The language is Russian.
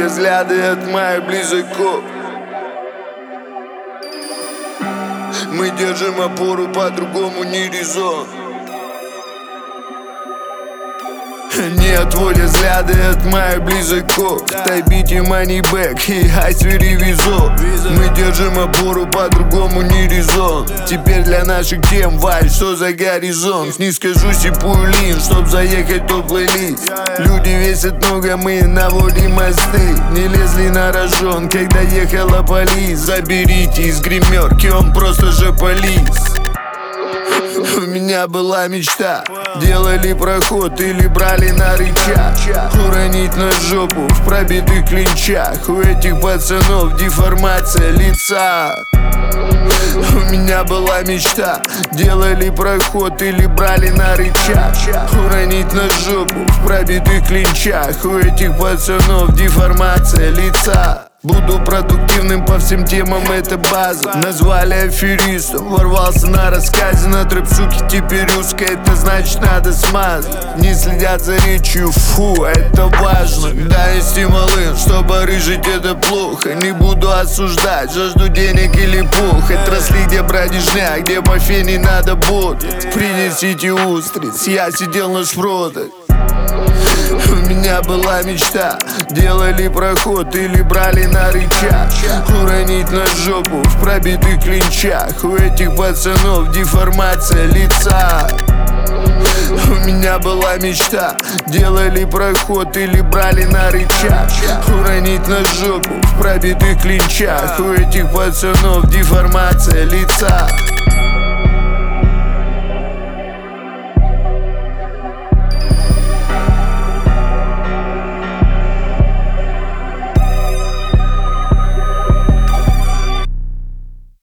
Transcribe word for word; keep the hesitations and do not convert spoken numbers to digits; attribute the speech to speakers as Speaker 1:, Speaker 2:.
Speaker 1: взгляды от моих близков. Мы держим опору, по-другому не резон. Не отводя взгляды от моих близков. Тайбите манибэк и айсвери визо. Мы держим опору, по-другому не резон. Теперь для наших тем вайб, что за горизонт. Не скажу сипую лин, чтоб заехать то плейлист. Люди весят много, мы наводим мосты. Не лезли на рожон, когда ехала полис. Заберите из гримерки, он просто же полис. У меня была мечта, делали проход или брали на рычаг. Уронить на жопу в пробитых клинчах. У этих пацанов деформация лица. У меня была мечта, делали проход или брали на рычаг. Уронить на жопу в пробитых клинчах. У этих пацанов деформация лица. Буду продуктивным по всем темам, это база. Назвали аферистом, ворвался на рассказе. На трэп суки теперь узко, это значит надо смазать. Не следят за речью, фу, это важно. Да, есть стимулы, чтобы рыжить это плохо. Не буду осуждать, жажду денег или пух. Отрасли, где бродяжня, где по фене надо ботать. Принесите устриц, я сидел на шпротах. У меня была мечта, делали проход или брали на рычаг. Уронить на жопу в пробитых клинчах. У этих пацанов деформация лица. У меня была мечта, делали проход или брали на рычаг. Уронить на жопу в пробитых клинчах. У этих пацанов деформация лица.